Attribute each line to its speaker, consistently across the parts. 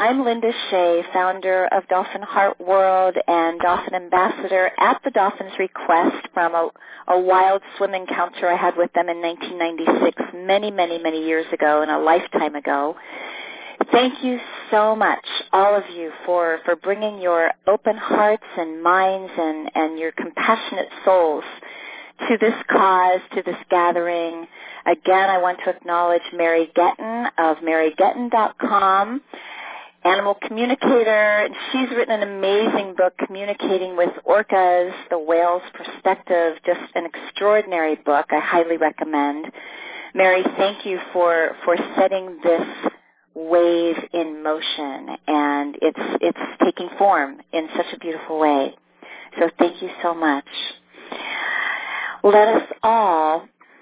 Speaker 1: I'm Linda Shea, founder of Dolphin Heart World and Dolphin Ambassador at the Dolphins' request from a wild swim encounter I had with them in 1996, many, many, many years ago and a lifetime ago. Thank you so much, all of you, for bringing your open hearts and minds and your compassionate souls to this cause, to this gathering. Again, I want to acknowledge Mary Getton of marygetton.com, animal communicator, and she's written an amazing book, Communicating with Orcas, the Whale's Perspective, just an extraordinary book I highly recommend. Mary, thank you for setting this wave in motion, and it's taking form in such a beautiful way. So thank you so much. Let us all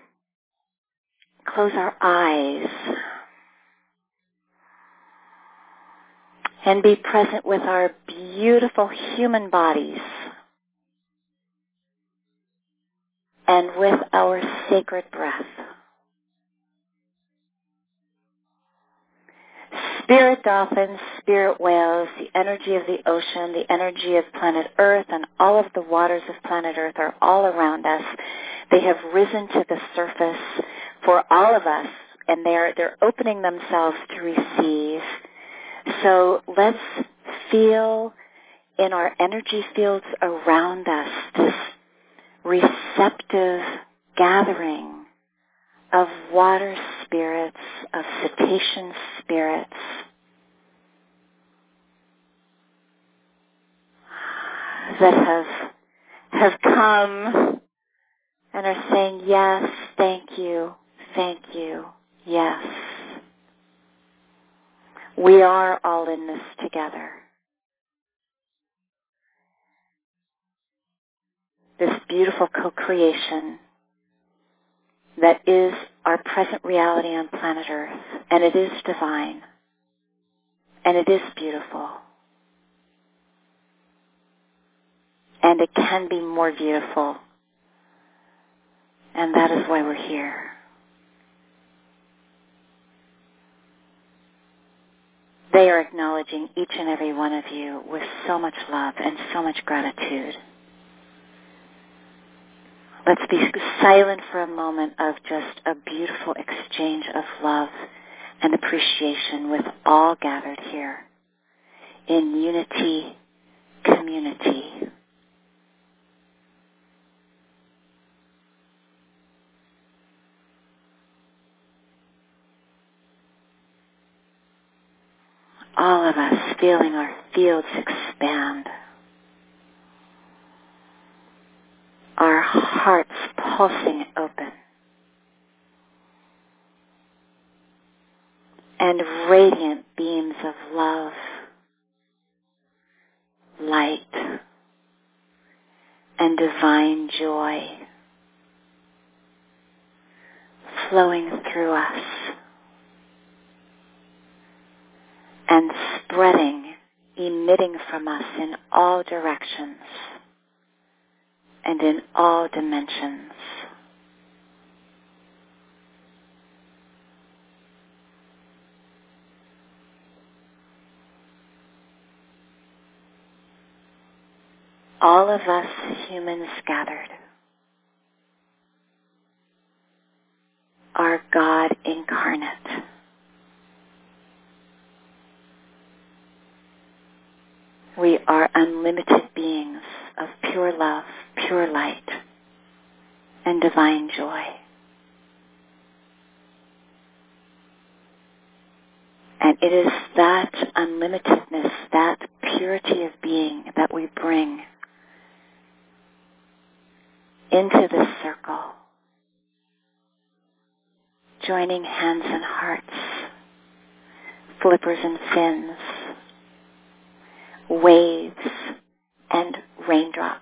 Speaker 1: close our eyes and be present with our beautiful human bodies and with our sacred breath. Spirit dolphins, spirit whales, the energy of the ocean, the energy of planet Earth, and all of the waters of planet Earth are all around us. They have risen to the surface for all of us, and they're opening themselves to receive. So let's feel in our energy fields around us this receptive gathering of water spirits, of cetacean spirits, that have come and are saying, yes, thank you, yes. We are all in this together. This beautiful co-creation that is our present reality on planet Earth, and it is divine, and it is beautiful, and it can be more beautiful, and that is why we're here. They are acknowledging each and every one of you with so much love and so much gratitude. Let's be silent for a moment of just a beautiful exchange of love and appreciation with all gathered here in unity, community. All of us feeling our fields expand, our hearts pulsing open, and radiant beams of love, light, and divine joy flowing through us and spreading, emitting from us in all directions and in all dimensions. All of us humans gathered are God incarnate. We are unlimited beings of pure love, pure light, and divine joy. And it is that unlimitedness, that purity of being that we bring into this circle, joining hands and hearts, flippers and fins, waves and raindrops.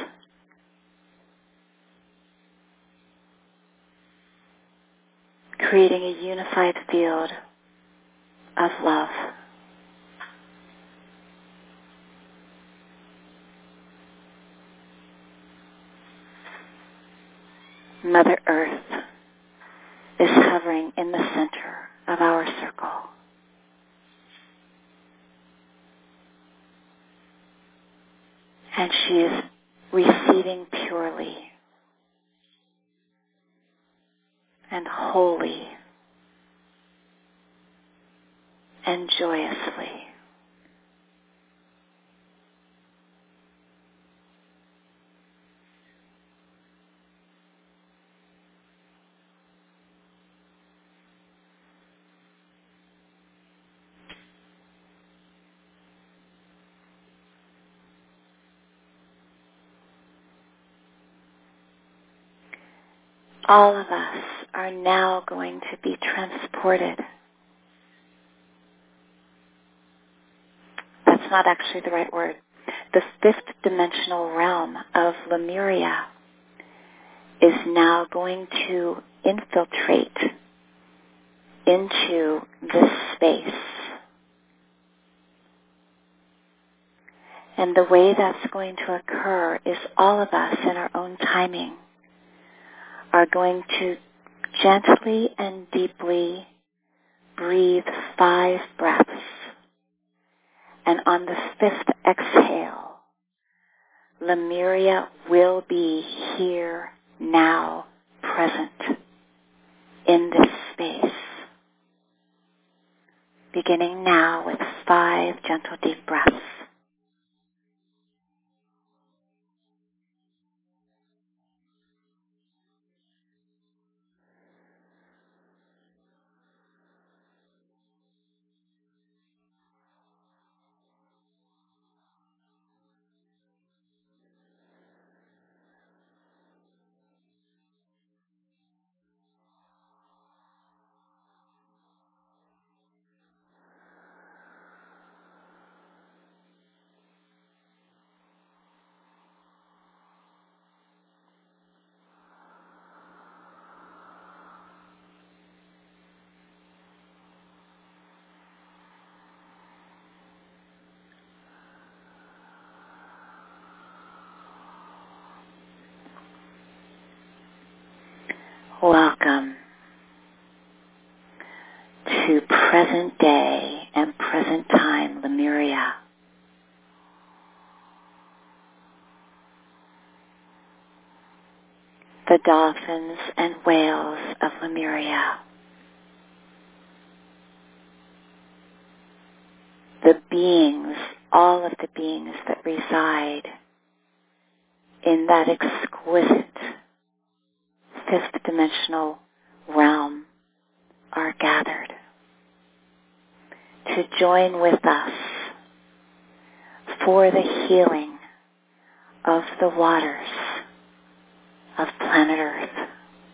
Speaker 1: Creating a unified field of love. Mother Earth is hovering in the center of our circle. And she is receiving purely and wholly and joyously. All of us are now going to be transported. That's not actually the right word. The fifth dimensional realm of Lemuria is now going to infiltrate into this space. And the way that's going to occur is all of us in our own timing are going to gently and deeply breathe 5 breaths. And on the 5th exhale, Lemuria will be here, now, present, in this space. Beginning now with 5 gentle deep breaths. Welcome to present day and present time Lemuria. The dolphins and whales of Lemuria. The beings, all of the beings that reside in that exquisite 5th dimensional realm are gathered to join with us for the healing of the waters of planet Earth.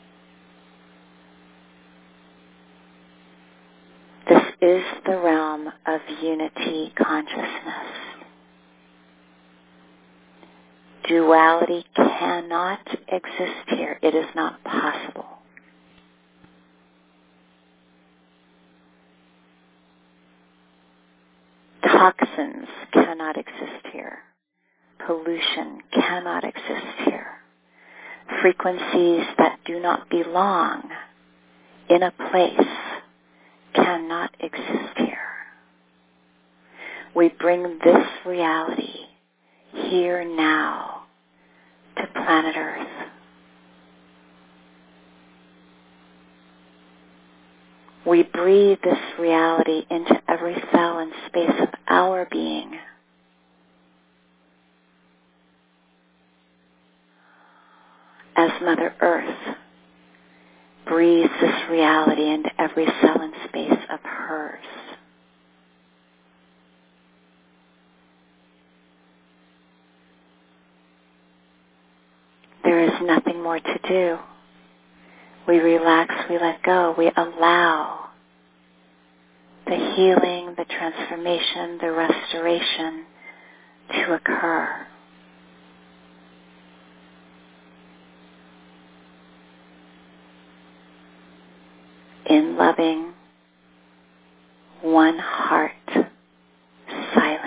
Speaker 1: This is the realm of unity consciousness. Duality cannot exist here. It is not possible. Toxins cannot exist here. Pollution cannot exist here. Frequencies that do not belong in a place cannot exist here. We bring this reality here now to planet Earth. We breathe this reality into every cell and space of our being. As Mother Earth breathes this reality into every cell and space of hers. There is nothing more to do. We relax, we let go, we allow the healing, the transformation, the restoration to occur. In loving, one heart silence.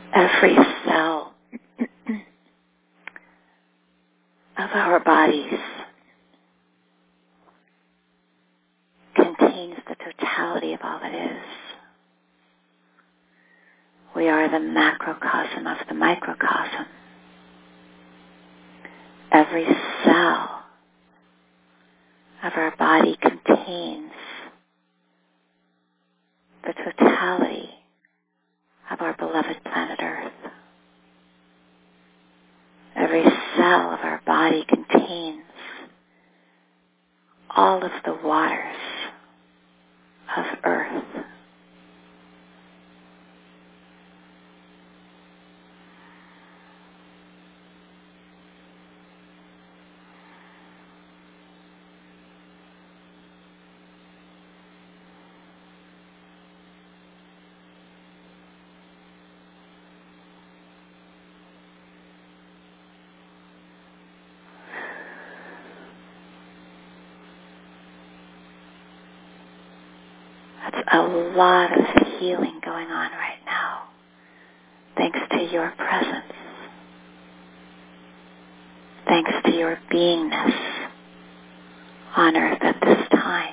Speaker 1: Every cell of our bodies contains the totality of all that is. We are the macrocosm of the microcosm. Every cell of our body contains the totality of our beloved planet Earth. Every cell of our body contains all of the waters of Earth. That's a lot of healing going on right now, thanks to your presence, thanks to your beingness on Earth at this time.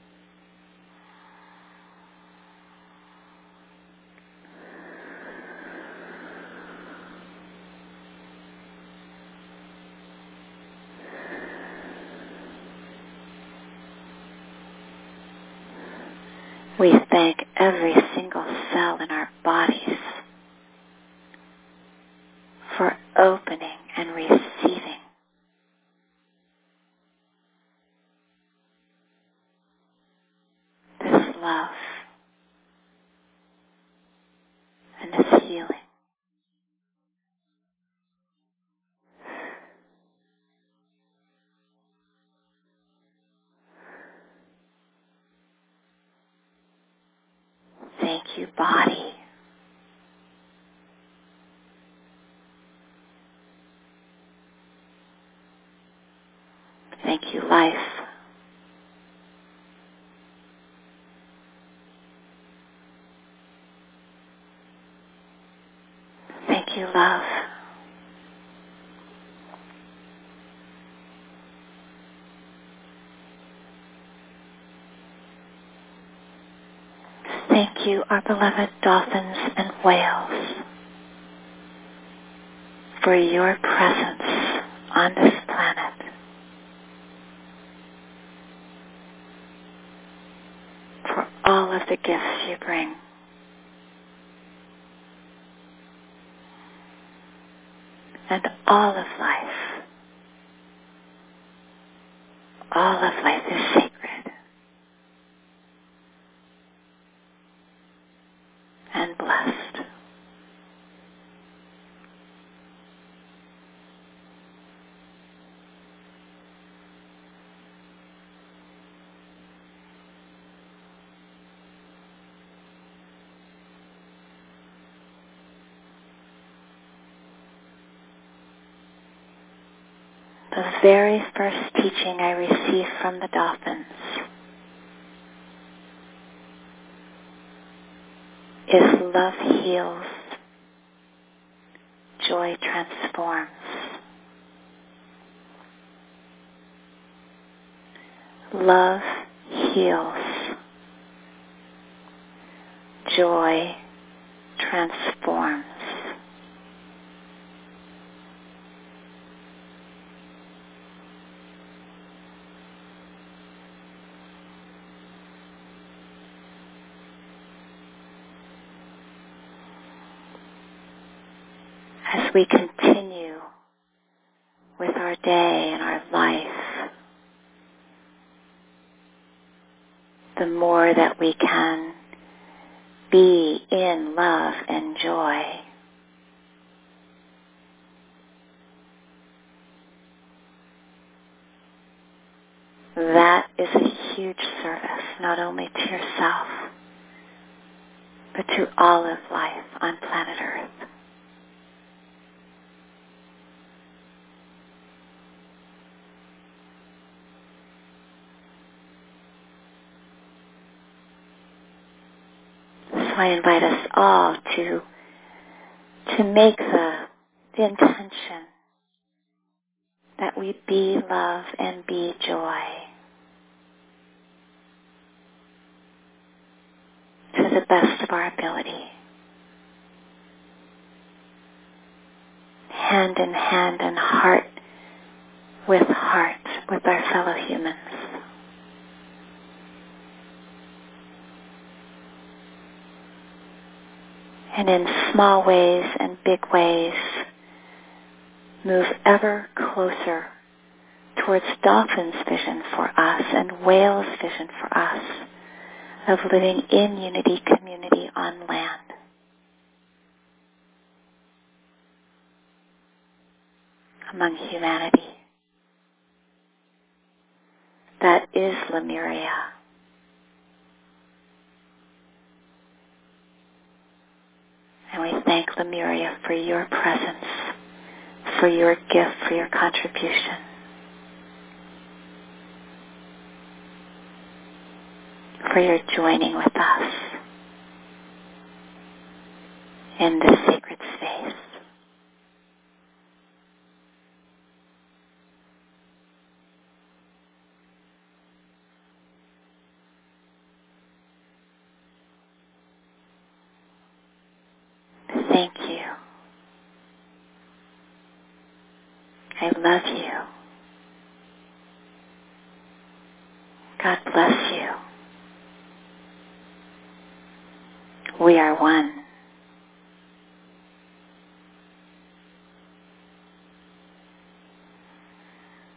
Speaker 1: We thank every single cell in our bodies for opening and receiving this love and this healing. Thank you, body. Thank you, life. Thank you, love. Thank you, our beloved dolphins and whales, for your presence on this planet. For all of the gifts you bring. And all of life. All of life is sacred and blessed. The very first teaching I received from the dolphins is love heals, joy transforms. Love heals, joy transforms. As we continue with our day and our life, the more that we can be in love and joy, that is a huge service, not only to yourself, but to all of life on planet Earth. So I invite us all to to make the intention that we be love and be joy to the best of our ability, hand in hand and heart with our fellow humans. And in small ways and big ways, move ever closer towards Dolphin's vision for us and Whale's vision for us of living in unity, community on land. Among humanity. That is Lemuria. And we thank Lemuria for your presence, for your gift, for your contribution. For your joining with us in this sacred space. Thank you. I love you. God bless you. We are one.